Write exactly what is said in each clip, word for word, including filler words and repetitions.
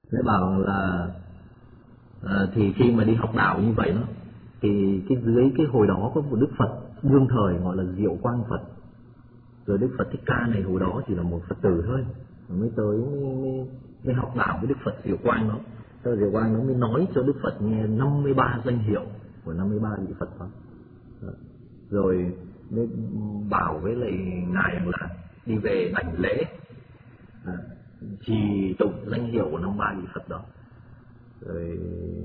Thế bảo là à, thì khi mà đi học đạo như vậy đó, thì cái dưới cái hồi đó có một Đức Phật đương thời gọi là Diệu Quang Phật. Rồi Đức Phật Thích Ca này hồi đó chỉ là một Phật tử thôi, mới tới mới, mới, mới học đạo với Đức Phật Diệu Quang đó. Rồi Diệu Quang nó mới nói cho Đức Phật nghe năm mươi ba danh hiệu của năm mươi ba vị Phật đó. Rồi mới bảo với lại ngài là đi về đảnh lễ à, trì tụng danh hiệu của năm mươi ba vị Phật đó. Rồi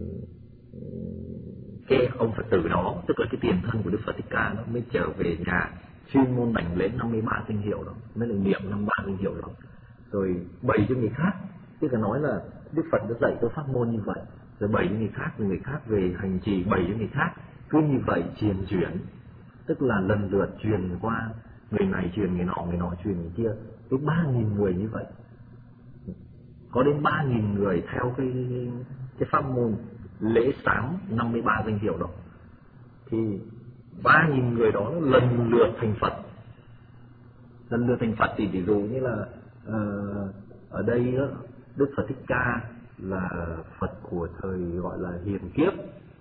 cái ông Phật tử đó, tức là cái tiền thân của Đức Phật Thích Ca, nó mới trở về nhà chuyên môn đảnh lễ năm mươi ba danh hiệu đó, mới là niệm năm mươi ba danh hiệu đó, rồi bày cho người khác. Tức là nói là Đức Phật đã dạy tôi pháp môn như vậy, rồi bày cho người khác, rồi người khác về hành trì bày cho người khác, cứ như vậy truyền chuyển, tức là lần lượt truyền qua, người này truyền người nọ, người nọ truyền người kia, tới ba nghìn người như vậy, có đến ba nghìn người theo cái cái pháp môn lễ sáng năm mươi ba danh hiệu đó. Thì ba nghìn người đó lần lượt thành Phật. Lần lượt thành Phật thì ví dụ như là uh, ở đây đó, Đức Phật Thích Ca là Phật của thời gọi là hiền kiếp,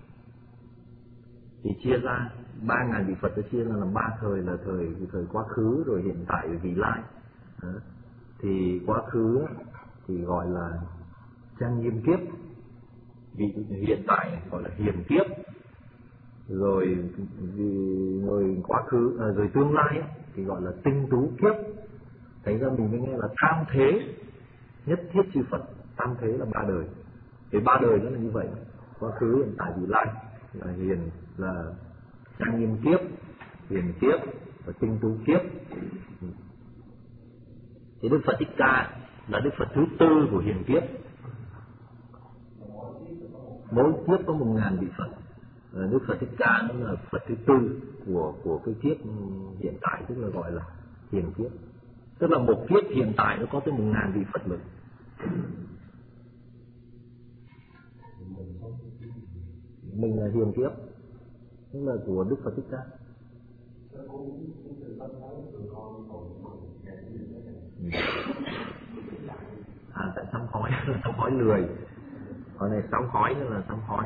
thì chia ra ba ngàn vị Phật, đã chia ra làm ba thời, là thời thời quá khứ, rồi hiện tại, rồi vị lai. Đó. Thì quá khứ thì gọi là trang nghiêm kiếp, vì hiện tại gọi là hiền kiếp, rồi vì người quá khứ à, rồi tương lai thì gọi là tinh tú kiếp. Thành ra mình mới nghe là tam thế nhất thiết chư Phật. Tam thế là ba đời, thì ba đời nó là như vậy: quá khứ, hiện tại, vị lai. Là hiền là trang nghiêm kiếp, hiền kiếp và tinh tú kiếp. Thì Đức Phật Thích Ca là Đức Phật thứ tư của hiền kiếp. Mỗi kiếp có một ngàn vị Phật. Đức Phật Thích Ca nó là Phật thứ tư của của cái kiếp hiện tại, tức là gọi là hiền kiếp. Tức là một kiếp hiện tại nó có tới một ngàn vị Phật lực. Mình là hiền kiếp, tức là của Đức Phật Thích Ca. À, tại sám khói là sám khói lười, còn này sám khói là sám khói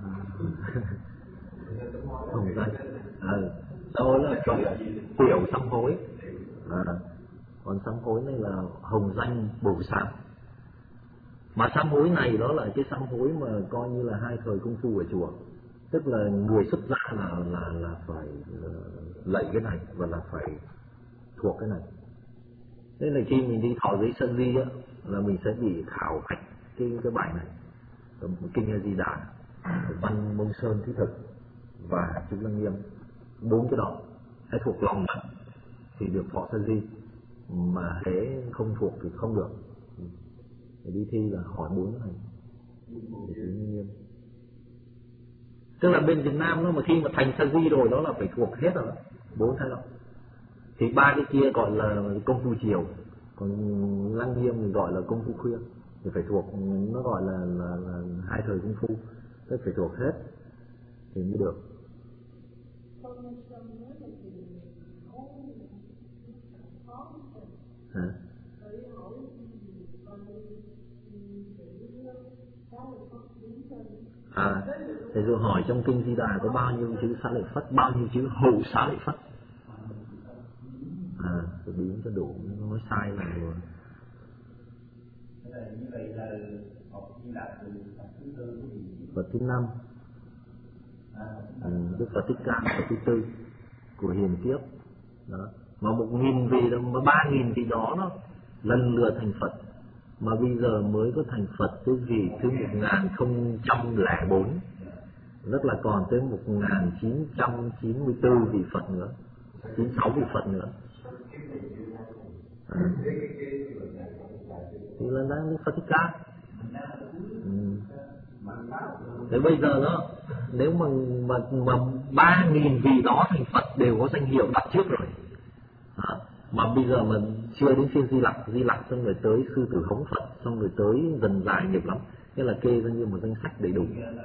hồng danh. Ờ, đó là kiểu tiểu sám khói. À, còn sám khói này là hồng danh bổ sám. Mà sám hối này đó là cái sám hối mà coi như là hai thời công phu ở chùa, tức là người xuất gia là là là phải lạy cái này và là phải thuộc cái này. Nên là khi mình đi thọ giới sân di á, là mình sẽ bị khảo hạch cái cái bài này, kinh A Di Đà, văn Mông Sơn Thí Thực và Chữ Lăng Nghiêm, bốn cái đó hãy thuộc lòng thì được thọ sân di, mà hễ không thuộc thì không được. Để đi thi là hỏi bốn cái này để Chữ Lăng Nghiêm. Tức là bên Việt Nam nó mà khi mà thành sa di rồi đó là phải thuộc hết rồi, bốn cái đó. Thì ba cái kia gọi là công phu chiều, còn Lăng Nghiêm thì gọi là công phu khuya, thì phải thuộc, nó gọi là, là, là hai thời công phu, tức phải thuộc hết thì mới được. Hả? À, thì rồi hỏi trong kinh Di Đà có bao nhiêu chữ xá lợi Phất, bao nhiêu chữ hậu xá lợi Phất. À, tôi biến cho đủ, nói sai là rồi. Phật thứ năm, à, Đức Phật Thích Ca Phật thứ tư của hiền kiếp đó. Mà một nghìn vị đó, mà ba nghìn vị đó nó lần lượt thành Phật, mà bây giờ mới có thành Phật cái vị thứ một nghìn không trăm lẻ bốn, rất là còn tới một nghìn chín trăm chín mươi tư vị Phật nữa, chín mươi sáu vị Phật nữa. À. Thì là đang Đức Phật Thích Ca. Ừ. Thế bây giờ đó, nếu mà mà mà ba nghìn vị đó thành Phật đều có danh hiệu đặt trước rồi. À. Mà bây giờ mà chưa đến phiên Di Lặc, Di Lặc xong rồi tới Sư Tử Hống Phật, xong rồi tới dần dài nghiệp lắm, thế là kê ra như một danh sách đầy đủ.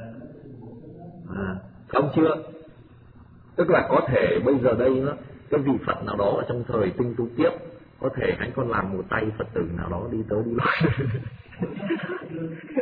À, không chưa? Tức là có thể bây giờ đây nó cái vị Phật nào đó ở trong thời tinh tú kiếp, có thể anh còn làm một tay Phật tử nào đó đi tới đi lui.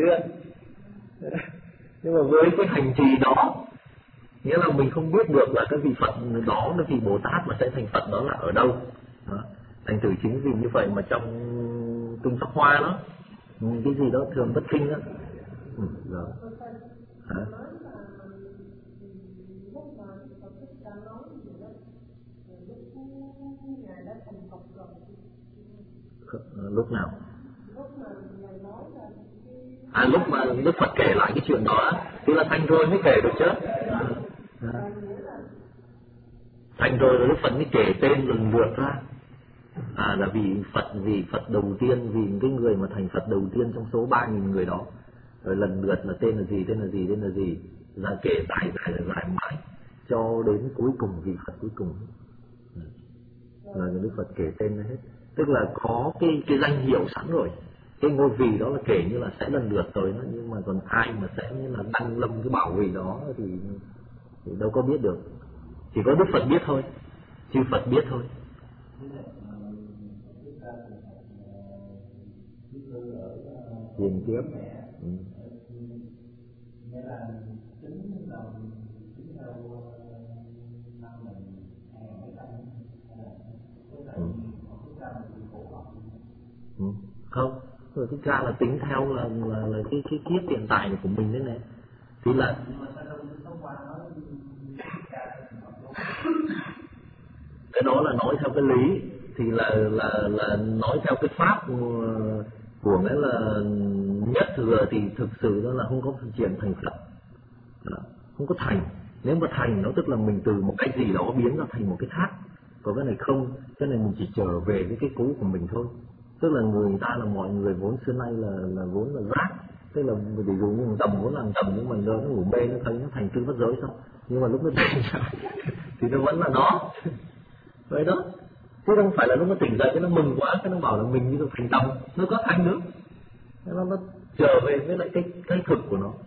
chưa? Nhưng mà với cái hành trì đó, nghĩa là mình không biết được là cái vị Phật đó, cái vị Bồ Tát mà sẽ thành Phật đó là ở đâu. Đó. Thành thử chính vì như vậy mà trong kinh Pháp Hoa đó, cái gì đó thường bất kinh đó. Ừ, rồi. Hả? Lúc nào? À, lúc mà Đức Phật kể lại cái chuyện đó thì là thành rồi mới kể được chứ. À, à. Thành rồi Đức Phật mới kể tên lần lượt ra. À, là vì Phật, vì Phật đầu tiên, vì cái người mà thành Phật đầu tiên trong số ba nghìn người đó. Rồi lần lượt là tên là gì, tên là gì, tên là gì, là kể dài dài dài dài mãi cho đến cuối cùng vị Phật cuối cùng. Là Đức Phật kể tên hết, tức là có cái cái danh hiệu sẵn rồi. Cái ngôi vị đó là kể như là sẽ lần lượt rồi đó, nhưng mà còn ai mà sẽ như là đăng lâm cái bảo vị đó thì, thì đâu có biết được. Chỉ có Đức Phật biết thôi, chư Phật biết thôi. Hiền kiếp. Ừ. Ừ. Ừ. Không, rồi thích ca là tính theo là là, là cái cái kiếp hiện tại của mình đấy này, thì là cái đó là nói theo cái lý, thì là là là nói theo cái pháp của, của cái là nhất thừa, thì thực sự đó là không có chuyện thành Phật, không có thành. Nếu mà thành nó tức là mình từ một cái gì đó biến ra thành một cái khác, còn cái này không, cái này mình chỉ trở về với cái cũ của mình thôi. Tức là người ta là mọi người vốn xưa nay là là vốn là rác, tức là ví dụ như tầm vốn làm tầm, nhưng mà nó ngủ mê nó thấy nó thành tư bất giới sao, nhưng mà lúc nó tỉnh thì nó vẫn là nó vậy đó, chứ không phải là lúc nó tỉnh dậy cái nó mừng quá cái nó bảo là mình như được thành tầm, nó có thành nữa, nó nó trở về với lại cái cái thực của nó.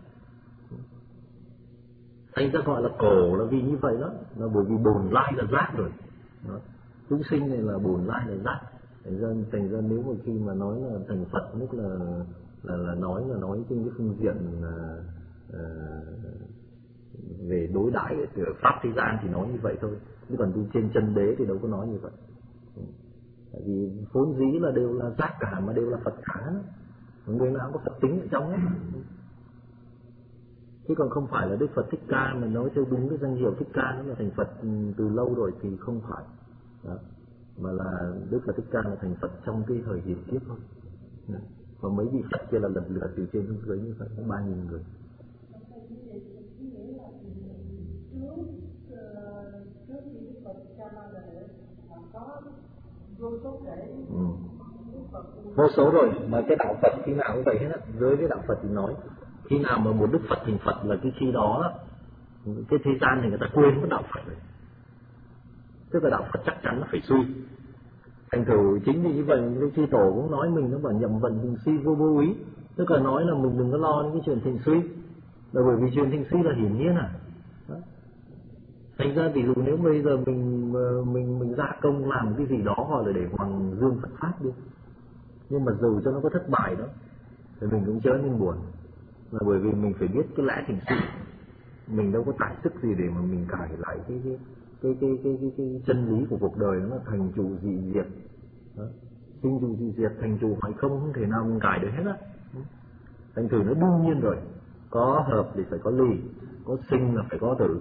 Thành ra gọi là cổ là vì như vậy đó, là bởi vì bồn lai là rác rồi đó. Chúng sinh này là bồn lai là rác. Thành ra, thành ra nếu mà khi mà nói là thành Phật, tức là là là nói là nói trên cái phương diện là, à, về đối đãi pháp thế gian thì nói như vậy thôi, chứ còn trên chân đế thì đâu có nói như vậy. Tại vì vốn dĩ là đều là rác cả, mà đều là Phật cả, người nào có Phật tính ở trong ấy. Chứ còn không phải là Đức Phật Thích Ca mà nói theo đúng cái danh hiệu Thích Ca nó là thành Phật từ lâu rồi thì không phải đó. Mà là Đức Phật Thích Ca là thành Phật trong cái thời hiện kiếp thôi. Và mấy vị Phật kia là lần lượt từ trên xuống dưới như vậy, có ba nghìn người. Ừ. Vô số rồi, mà cái đạo Phật khi nào cũng vậy hết á. Dưới cái đạo Phật thì nói khi nào mà một Đức Phật thành Phật là cái khi đó cái thế gian thì người ta quên cái đạo Phật rồi, tức là đạo Phật chắc chắn nó phải suy. Thành thử chính vì như vậy cái chư tổ cũng nói mình nó bảo nhậm vận thành suy vô vô ý, tức là nói là mình đừng có lo những cái chuyện thành suy, là bởi vì chuyện thành suy là hiển nhiên à. Đó. Thành ra ví dụ nếu bây giờ mình mình mình ra công làm cái gì đó gọi là để hoàng dương Phật pháp đi, nhưng mà dù cho nó có thất bại đó thì mình cũng chớ nên buồn, là bởi vì mình phải biết cái lẽ thành sự. Mình đâu có tài sức gì để mà mình cải lại cái cái cái cái cái, cái, cái chân lý của cuộc đời, nó là thành trụ dị diệt, sinh trụ dị diệt, thành trụ phải không, không thể nào mình cải được hết á. Thành thử nó đương nhiên rồi, có hợp thì phải có ly, có sinh là phải có tử,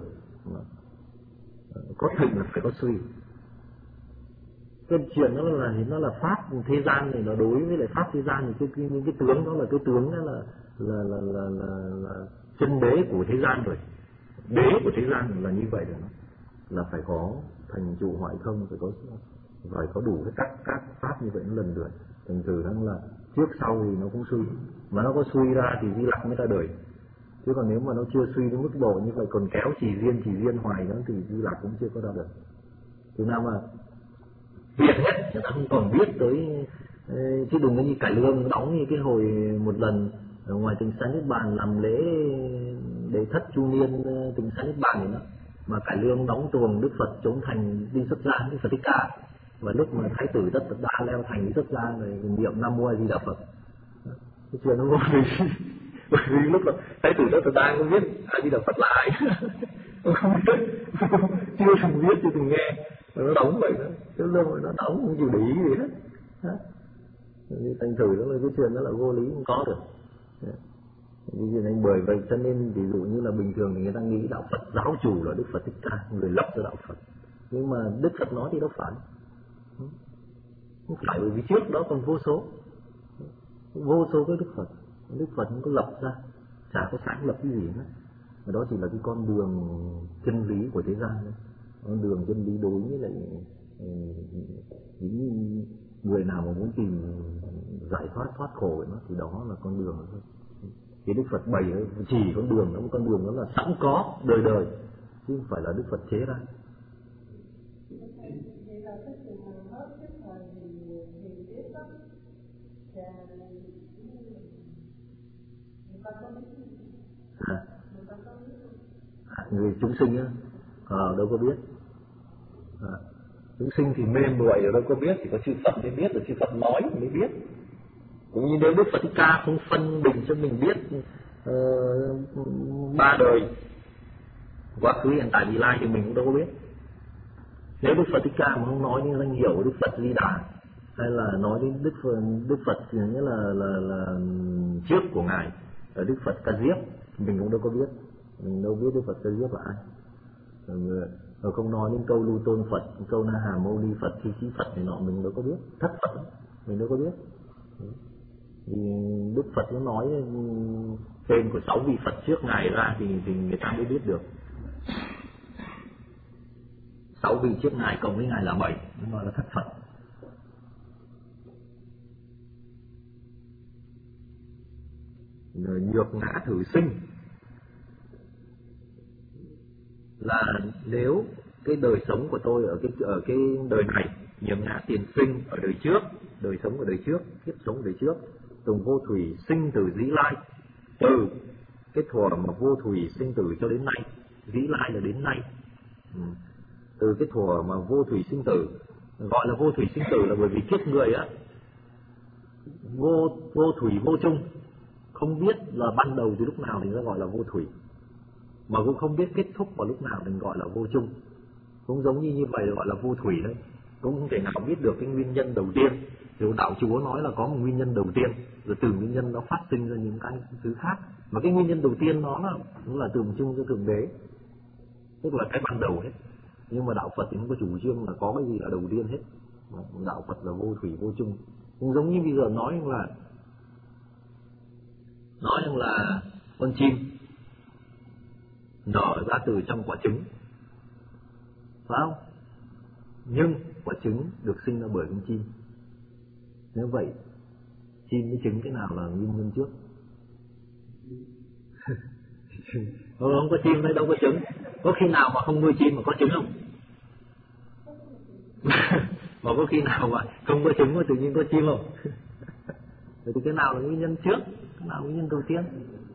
có thịnh là phải có suy. Cái chuyện đó là nó là pháp thế gian này, nó đối với lại pháp thế gian thì cái những cái tướng đó là cái tướng đó là là là là, là, là chân đế của thế gian rồi. Đế của thế gian là như vậy rồi, nó là phải có thành trụ hoại không, phải có phải có đủ cái các các pháp như vậy nó lần lượt. Thành thử rằng là trước sau thì nó cũng suy, mà nó có suy ra thì Di Lặc mới ra đời. Chứ còn nếu mà nó chưa suy đến mức độ như vậy, còn kéo chỉ riêng chỉ riêng hoài nữa thì Di Lặc cũng chưa có ra được. Từ nào mà hiện hết người ta không còn biết tới, chứ đừng có như Cải Lương đóng như cái hồi một lần ở ngoài Tịnh Xá Niết Bàn làm lễ để thất chu niên Tịnh Xá Niết Bàn này đó, mà Cải Lương đóng tuồng Đức Phật trốn thành đi xuất gia, Đức Phật Thích Ca, và lúc mà Thái tử Tất Đạt Đa leo thành đi xuất gia rồi niệm Nam Mô A Di Đà Phật, cái chuyện nó vô lý Bởi vì lúc đó Thái tử đó ta không biết A Di Đà Phật là ai. Không biết, chưa từng biết, chưa từng nghe, mà nó đóng vậy đó, chứ đâu nó đóng không chịu để ý gì hết. Thành thử đó là cái chuyện đó là vô lý, không có được. Vì nên bởi vậy cho nên ví dụ như là bình thường thì người ta nghĩ đạo Phật giáo chủ là Đức Phật Thích Ca, người lập ra đạo Phật, nhưng mà Đức Phật nói thì đâu phải, không phải, bởi vì trước đó còn vô số vô số cái Đức Phật, Đức Phật không có lập ra, chả có sáng lập cái gì hết, mà đó chỉ là cái con đường chân lý của thế gian thôi, con đường chân lý đối với lại những người nào mà muốn tìm giải thoát thoát khổ nó thì đó là con đường thôi. Thì Đức Phật bày chỉ con đường đó, một con đường đó là sẵn có đời đời, chứ không phải là Đức Phật chế ra. À, à, người chúng sinh á, à, đâu có biết. À, chúng sinh thì mê muội rồi đâu có biết, chỉ có chư Phật mới biết, rồi chư Phật nói mới biết. Cũng như nếu Đức Phật Thích Ca không phân định cho mình biết uh, ba đời quá khứ hiện tại vị lai thì mình cũng đâu có biết. Nếu Đức Phật Thích Ca mà không nói những danh hiệu của Đức Phật Di Đà, hay là nói đến Đức Phật, Đức Phật thì nghĩa là, là là trước của ngài là Đức Phật Ca Diếp, mình cũng đâu có biết, mình đâu biết Đức Phật Ca Diếp là ai. Rồi, rồi không nói đến câu Lưu Tôn Phật, câu Na Hà Mâu Ni Phật, Thi Chí Phật này nọ mình đâu có biết, Thất Phật mình đâu có biết. Thì Đức Phật nó nói tên của sáu vị Phật trước ngài ra thì, thì người ta mới biết được. Sáu vị trước ngài cộng với ngài là bảy, nó gọi là Thất Phật. Rồi nhược ngã thử sinh là nếu cái đời sống của tôi ở cái ở cái đời này, nhược ngã tiền sinh ở đời trước, đời sống ở đời trước, kiếp sống ở đời trước, Tùng vô thủy sinh từ dĩ lai, từ cái thuở mà vô thủy sinh tử cho đến nay, dĩ lai là đến nay. Ừ. Từ cái thuở mà vô thủy sinh tử, gọi là vô thủy sinh tử là bởi vì kiếp người á, vô vô thủy vô chung, không biết là ban đầu từ lúc nào thì nó gọi là vô thủy, mà cũng không biết kết thúc vào lúc nào thì gọi là vô chung. Cũng giống như như vậy gọi là vô thủy đấy, cũng không thể nào biết được cái nguyên nhân đầu tiên. Rồi đạo Chúa nói là có một nguyên nhân đầu tiên, rồi từ nguyên nhân nó phát sinh ra những cái thứ khác, mà cái nguyên nhân đầu tiên nó là cũng là tượng trưng cho Thượng Đế, tức là cái ban đầu hết. Nhưng mà đạo Phật thì không có chủ trương là có cái gì là đầu tiên hết, đạo Phật là vô thủy vô chung. Cũng giống như bây giờ nói rằng là nói rằng là con chim nở ra từ trong quả trứng, phải không? Nhưng quả trứng được sinh ra bởi con chim. Nếu vậy, chim với trứng cái nào là nguyên nhân trước? Không, không có chim đấy, đâu có trứng. Có khi nào mà không nuôi chim mà có trứng không? Mà có khi nào mà không có trứng mà tự nhiên có chim không? Vậy thì cái nào là nguyên nhân trước? Cái nào là nguyên nhân đầu tiên?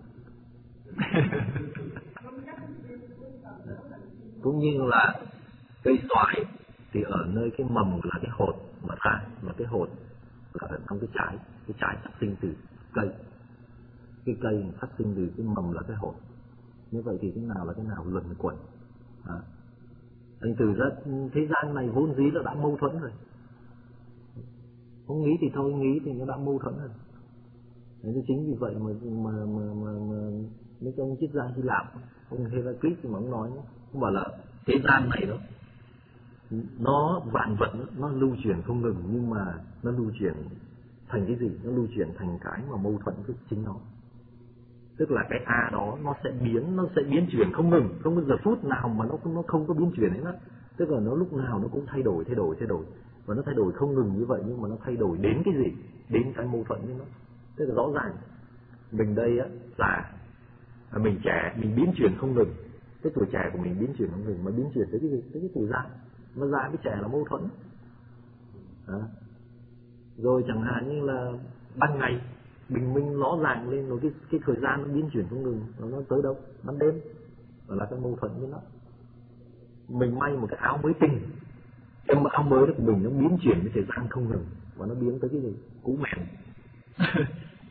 Cũng như là cây xoài thì ở nơi cái mầm là cái hột mà ra, mà cái hột là ở trong cái trái, cái trái phát sinh từ cây, cái cây phát sinh từ cái mầm là cái hột. Như vậy thì cái nào là cái nào luẩn quẩn. À. Thành từ ra thế gian này vốn dĩ là đã mâu thuẫn rồi, không nghĩ thì thôi, nghĩ thì nó đã mâu thuẫn rồi. Nên chính vì vậy mà mà mà mà, mà mấy ông triết gia Hy Lạp, ông Heraclit mà ông nói, ông bảo là thế gian này đó, nó vạn vật nó, nó lưu chuyển không ngừng, nhưng mà nó lưu chuyển thành cái gì? Nó lưu chuyển thành cái mà mâu thuẫn với chính nó. Tức là cái A đó nó sẽ biến, nó sẽ biến chuyển không ngừng, không có giờ phút nào mà nó nó không có biến chuyển ấy đó. Tức là nó lúc nào nó cũng thay đổi, thay đổi, thay đổi, và nó thay đổi không ngừng như vậy, nhưng mà nó thay đổi đến cái gì? Đến cái mâu thuẫn với nó. Tức là rõ ràng mình đây á là mình trẻ, mình biến chuyển không ngừng. Cái tuổi trẻ của mình biến chuyển không ngừng, mà biến chuyển tới cái gì? Tới cái tuổi già. Mà già với trẻ là mâu thuẫn. À. Rồi chẳng hạn như là ban ngày bình minh rõ ràng lên, rồi cái cái thời gian nó biến chuyển không ngừng, rồi nó tới đâu? Ban đêm, đó là cái mâu thuẫn với nó. Mình may một cái áo mới tinh, cái áo mới đó của mình nó biến chuyển với thời gian không ngừng, và nó biến tới cái gì? Cũ mềm.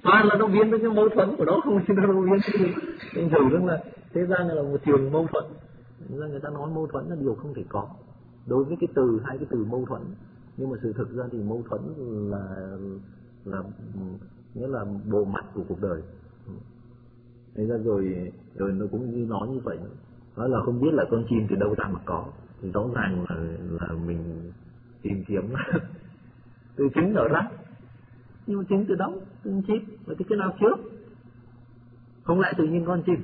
toàn là nó biến đến cái mâu thuẫn của nó, không thì nó đâu biến cái thành thử rằng là thế gian này là một trường mâu thuẫn. Ra người ta nói mâu thuẫn là điều không thể có đối với cái từ hai cái từ mâu thuẫn, nhưng mà sự thực ra thì mâu thuẫn là là nghĩa là bộ mặt của cuộc đời. Thế ra rồi rồi nó cũng như nói như vậy, nói là không biết là con chim từ đâu ra mà có, thì rõ ràng là là mình tìm kiếm từ trứng ở rác, nhưng mà trứng từ đâu, từ con chim, và cái nào trước, không lại tự nhiên con chim.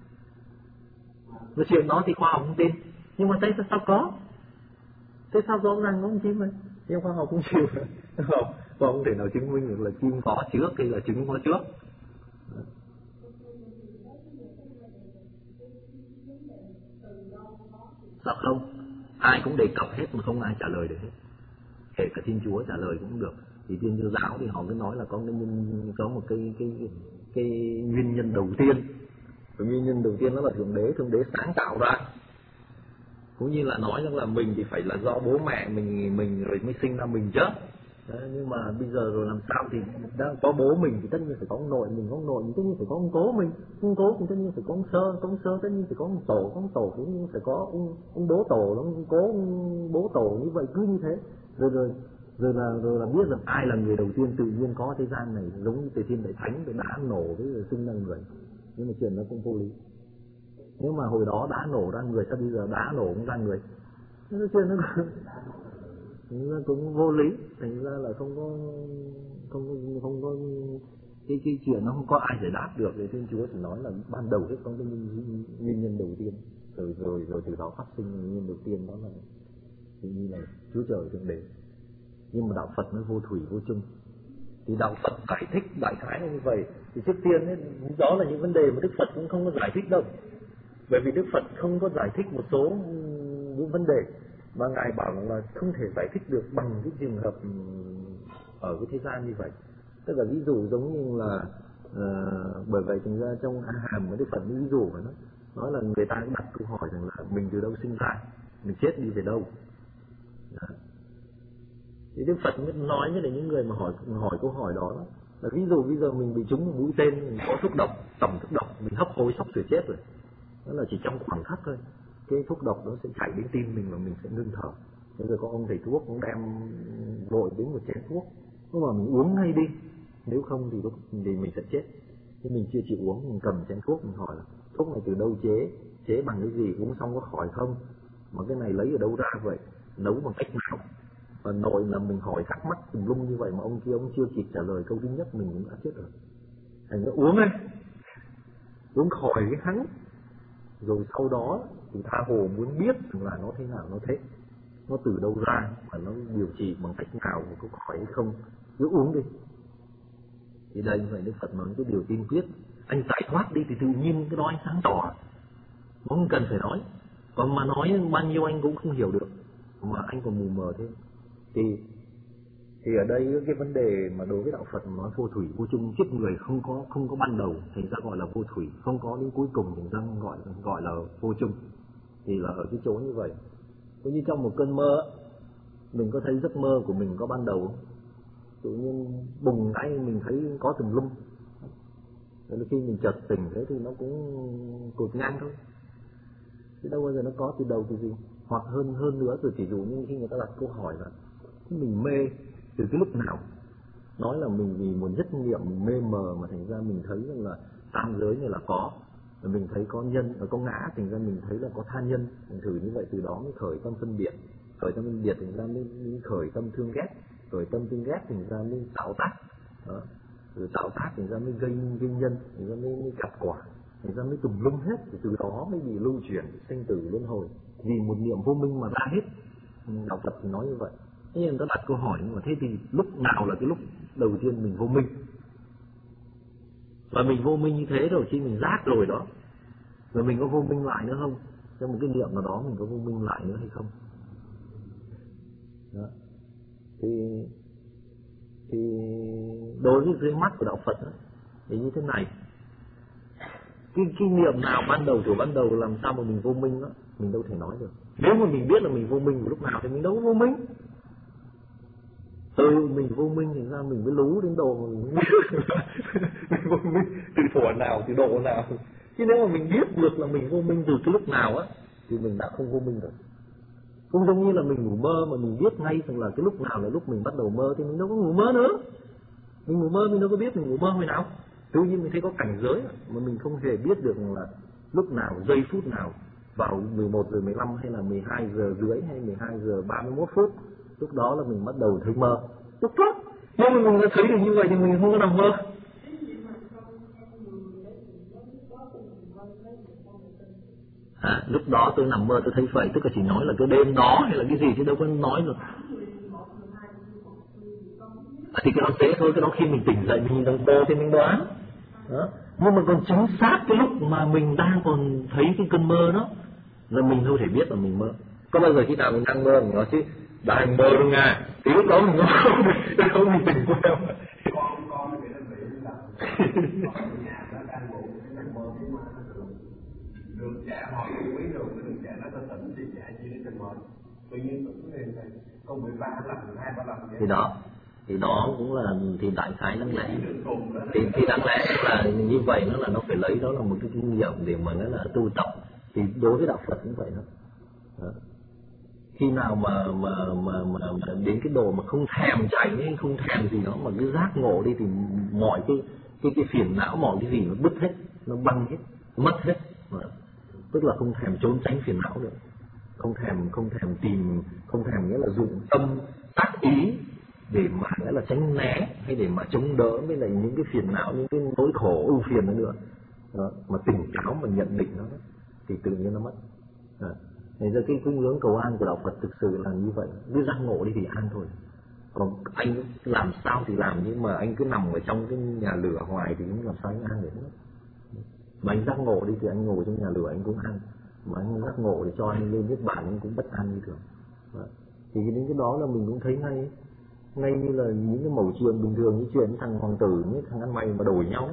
Và chuyện đó thì khoa học không tin, nhưng mà thấy sao có, thế sao rõ ràng có con chim này, nhưng khoa học cũng chịu, không, không thể nào chứng minh được là chim có trước hay là trứng có trước. Sao không? Ai cũng đề cập hết mà không ai trả lời được hết. Kể cả Thiên Chúa trả lời cũng được. Thì Thiên Chúa giáo thì họ cứ nói là có cái nhân, có một cái cái cái, cái nguyên nhân đầu tiên. Cái nguyên nhân đầu tiên đó là Thượng Đế, Thượng Đế sáng tạo ra. Cũng như là nói rằng là mình thì phải là do bố mẹ mình mình rồi mới sinh ra mình chứ. Đấy, nhưng mà bây giờ rồi làm sao thì đang có bố mình thì tất nhiên phải có ông nội mình, có ông nội thì tất nhiên phải có ông cố mình, ông cố thì tất nhiên phải có ông sơ, có ông sơ tất nhiên phải có ông tổ, có ông tổ thì tất nhiên phải có ông ông bố tổ, ông cố ông bố tổ, như vậy cứ như thế. Rồi rồi rồi là rồi là biết rằng ai là người đầu tiên tự nhiên có thế gian này, giống như Tề Thiên Đại Thánh để đã nổ với rồi sinh ra người. Nhưng mà chuyện nó cũng vô lý. Nếu mà hồi đó đã nổ ra người, sao bây giờ đã nổ cũng ra người? Nó chuyện nó thành ra cũng vô lý, thành ra là không có không có không có cái cái chuyện nó không có ai giải đáp được. Thì Thiên Chúa chỉ nói là ban đầu hết có cái nguyên, nguyên nhân đầu tiên, rồi rồi rồi từ đó phát sinh nguyên nhân đầu tiên, đó là tự nhiên là Chúa Trời Thượng Đế. Nhưng mà đạo Phật nó vô thủy vô chung. Thì đạo Phật giải thích đại khái là như vậy. Thì trước tiên ấy, đó là những vấn đề mà Đức Phật cũng không có giải thích đâu, bởi vì Đức Phật không có giải thích một số những vấn đề mà Ngài bảo là không thể giải thích được bằng cái trường hợp ở cái thế gian như vậy. Tức là ví dụ giống như là uh, bởi vậy thành ra trong A Hàm với Đức Phật ví dụ của nó nói là người ta đặt câu hỏi rằng là mình từ đâu sinh ra, mình chết đi về đâu. Đó. Thì Đức Phật mới nói với những người mà hỏi hỏi câu hỏi đó, đó là ví dụ bây giờ mình bị trúng một mũi tên, mình có thuốc độc, tẩm thuốc độc, mình hấp hối sắp sửa chết rồi, đó là chỉ trong khoảng khắc thôi, cái thuốc độc nó sẽ chảy đến tim mình và mình sẽ ngưng thở. Bây giờ có ông thầy thuốc cũng đem vội đến một chén thuốc, nhưng mà mình uống ngay đi, nếu không thì, thì mình sẽ chết. Thế mình chưa chịu uống, mình cầm chén thuốc, mình hỏi là thuốc này từ đâu chế, chế bằng cái gì, uống xong có khỏi không, mà cái này lấy ở đâu ra vậy, nấu bằng cách nào. Và nội là mình hỏi thắc mắc tùm lum như vậy mà ông kia ông chưa kịp trả lời câu thứ nhất mình cũng đã chết rồi. Thành ra uống ấy, uống khỏi cái hắn. Rồi sau đó thì tha hồ muốn biết là nó thế nào nó thế, nó từ đâu ra và nó điều trị bằng cách nào mà có khỏi hay không, cứ uống đi. Thì đây như vậy Đức Phật nói cái điều tiên quyết, anh giải thoát đi thì tự nhiên cái đó anh sáng tỏ, không cần phải nói. Còn mà nói bao nhiêu anh cũng không hiểu được, mà anh còn mù mờ thêm. Thì thì ở đây cái vấn đề mà đối với đạo Phật nói vô thủy vô chung, kiếp người không có không có ban đầu thành ra gọi là vô thủy, không có đến cuối cùng thành ra gọi gọi là vô chung. Thì là ở cái chỗ như vậy. Cũng như trong một cơn mơ, mình có thấy giấc mơ của mình có ban đầu không? Tự nhiên bùng cái mình thấy có tùm lum. Rồi khi mình chợt tỉnh thế thì nó cũng cột ngang thôi, chứ đâu bao giờ nó có từ đầu từ gì. Hoặc hơn hơn nữa, từ ví dụ như khi người ta đặt câu hỏi là mình mê từ cái lúc nào, nói là mình vì một nhất niệm mình mê mờ mà thành ra mình thấy rằng là tam giới này là có, rồi mình thấy có nhân và có ngã, thành ra mình thấy là có tha nhân, mình thử như vậy, từ đó mới khởi tâm phân biệt, khởi tâm phân biệt thành ra mới, mới khởi tâm thương ghét, khởi tâm thương ghét thành ra mới tạo tác, đó. Rồi tạo tác thành ra mới gây gây nhân, thành ra mới, mới gặp quả, thành ra mới tùm lum hết, rồi từ đó mới bị lưu chuyển sinh tử luân hồi, vì một niệm vô minh mà ra hết. Đạo Phật thì nói như vậy. Thế nên người ta đặt câu hỏi, nhưng mà thế thì lúc nào là cái lúc đầu tiên mình vô minh? Và mình vô minh như thế rồi khi mình giác rồi đó, rồi mình có vô minh lại nữa không? Trong một cái niệm nào đó mình có vô minh lại nữa hay không? Đó. Thì thì đối với cái mắt của đạo Phật đó, thì như thế này, cái, cái niệm nào ban đầu của ban đầu làm sao mà mình vô minh đó, mình đâu thể nói được. Nếu mà mình biết là mình vô minh lúc nào thì mình đâu có vô minh. Ừ, mình vô minh thì ra mình mới lú đến độ mà mình biết mình vô minh từ thuở nào, từ độ nào. Chứ nếu mà mình biết được là mình vô minh từ cái lúc nào á thì mình đã không vô minh rồi. Cũng giống như là mình ngủ mơ mà mình biết ngay rằng là cái lúc nào là lúc mình bắt đầu mơ thì mình đâu có ngủ mơ nữa. Mình ngủ mơ mình đâu có biết mình ngủ mơ hồi nào. Tự nhiên mình thấy có cảnh giới mà mình không hề biết được là lúc nào, giây phút nào, vào mười một giờ mười lăm hay là mười hai giờ rưỡi hay mười hai giờ ba mươi mốt phút, lúc đó là mình bắt đầu thấy mơ. Lúc đó, nếu mà mình đã thấy được như vậy thì mình không có nằm mơ. À, lúc đó tôi nằm mơ tôi thấy vậy, tức là chỉ nói là cái đêm đó hay là cái gì chứ đâu có nói được. À, thì cái đó dễ thôi, cái đó khi mình tỉnh dậy mình nhìn đồng hồ thì mình đoán. Đó. Nhưng mà còn chính xác cái lúc mà mình đang còn thấy cái cơn mơ đó là mình không thể biết là mình mơ. Có bao giờ khi nào mình đang mơ mình nói chứ đang mơ luôn nha, thì lúc đó mình không không mình tỉnh quên. Con con nó bị nó bị là con nhà nó đang ngủ nó mơ thấy ma đường chạy hỏi quý đường cái đường chạy nó có tỉnh thì chạy chi đến trên mơ tự nhiên tỉnh lên này con bị ba lần hai ba lần vậy. Thì đó thì đó cũng là thì đại khái đáng lẽ thì thì đáng lẽ là như vậy, nó là nó phải lấy đó là một cái kinh nghiệm để mà nó là tu tập. Thì đối với đạo Phật cũng vậy đó. Đó. Khi nào mà mà, mà mà mà đến cái độ mà không thèm chạy hay không thèm gì đó mà cứ giác ngộ đi thì mọi cái cái cái phiền não, mọi cái gì nó bứt hết, nó băng hết, mất hết. Đó. Tức là không thèm trốn tránh phiền não nữa, không thèm không thèm tìm, không thèm nghĩa là dụng tâm tác ý để mà nghĩa là tránh né hay để mà chống đỡ với lại những cái phiền não, những cái nỗi khổ ưu phiền đó nữa. Đó. Mà tỉnh táo mà nhận định nó đó, thì tự nhiên nó mất. Đó. Nên ra cái cung hướng cầu an của đạo Phật thực sự là như vậy, cứ giác ngộ đi thì an thôi. Còn anh làm sao thì làm, nhưng mà anh cứ nằm ở trong cái nhà lửa hoài thì cũng làm sao anh an được nữa. Mà anh giác ngộ đi thì anh ngồi trong nhà lửa anh cũng an, mà anh giác ngộ để cho anh lên niết bàn anh cũng bất an như thường. Đó. Thì đến cái đó là mình cũng thấy ngay, ngay như là những cái mẩu chuyện bình thường, như chuyện thằng hoàng tử với thằng ăn mày mà đổi nhau.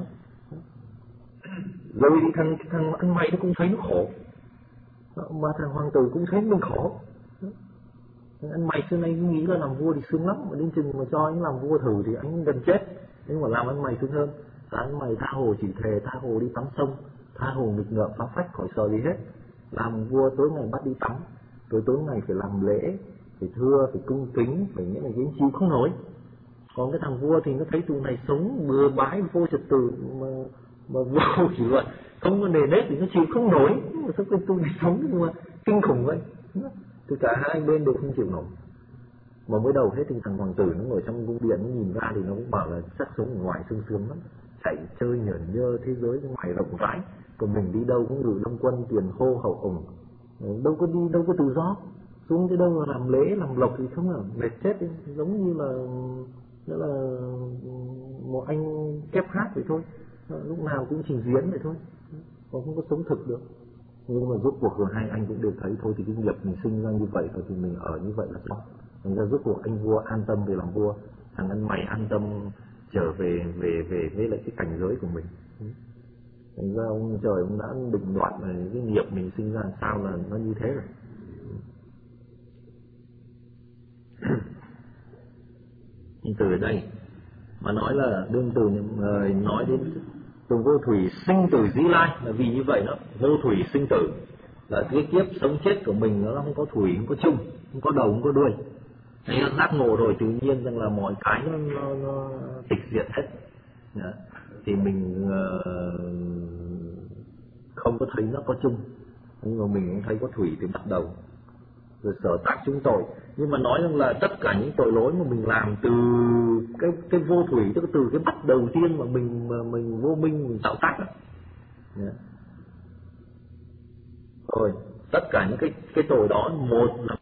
Rồi thì thằng thằng ăn mày nó cũng thấy nó khổ, mà thằng hoàng tử cũng thấy mình khổ. Thằng ăn mày xưa nay cứ nghĩ là làm vua thì sướng lắm, mà đến chừng mà cho anh làm vua thử thì anh gần chết. Nhưng mà làm ăn mày sướng hơn. Ăn mày tha hồ chỉ thề, tha hồ đi tắm sông, tha hồ nghịch ngợm phá phách khỏi sợ gì hết. Làm vua tối ngày bắt đi tắm, rồi tối ngày phải làm lễ, phải thưa, phải cung kính, phải nghĩa là cái chịu không nổi. Còn cái thằng vua thì nó thấy tụi này sống bừa bãi vô trật tự mà mà vô kỷ luật, không có nề nếp thì nó chịu không nổi. Mà sao cái tụi này sống nhưng mà kinh khủng vậy. Thì cả hai bên đều không chịu nổi. Mà mới đầu hết thì thằng hoàng tử nó ngồi trong cung điện, nó nhìn ra thì nó cũng bảo là chắc sống ở ngoài sương sướng lắm, chạy chơi nhởn nhơ thế giới ngoài rộng rãi, còn mình đi đâu cũng ngự lâm quân tiền hô hậu ủng, đâu có đi đâu có tự do, xuống cái đâu là làm lễ làm lộc thì không là mệt chết ấy. Giống như là đó là một anh kép hát vậy thôi, lúc nào cũng trình diễn vậy thôi, còn không có sống thực được. Nhưng mà rốt cuộc rồi hai anh cũng đều thấy thôi thì cái nghiệp mình sinh ra như vậy rồi thì mình ở như vậy là xong. Thành ra rốt cuộc anh vua an tâm về làm vua, thằng ăn mày an tâm trở về về về với lại cái cảnh giới của mình. Thành ra ông trời ông đã định đoạt là cái nghiệp mình sinh ra sao là nó như thế rồi. Từ ở đây mà nói là đương từ nói đến từ vô thủy sinh tử dĩ lai là vì như vậy đó, vô thủy sinh tử là cái kiếp sống chết của mình nó không có thủy, không có chung, không có đầu, không có đuôi. Thế nó giác ngộ rồi tự nhiên rằng là mọi cái nó, nó, nó tịch diệt hết. Đó. Thì mình uh, không có thấy nó có chung, nhưng mà mình cũng thấy có thủy từ bắt đầu rồi sở tác chúng tội. Nhưng mà nói rằng là tất cả những tội lỗi mà mình làm từ cái cái vô thủy, tức là từ cái bắt đầu tiên mà mình mà mình vô minh mình tạo tác đó. Rồi tất cả những cái cái tội đó, một là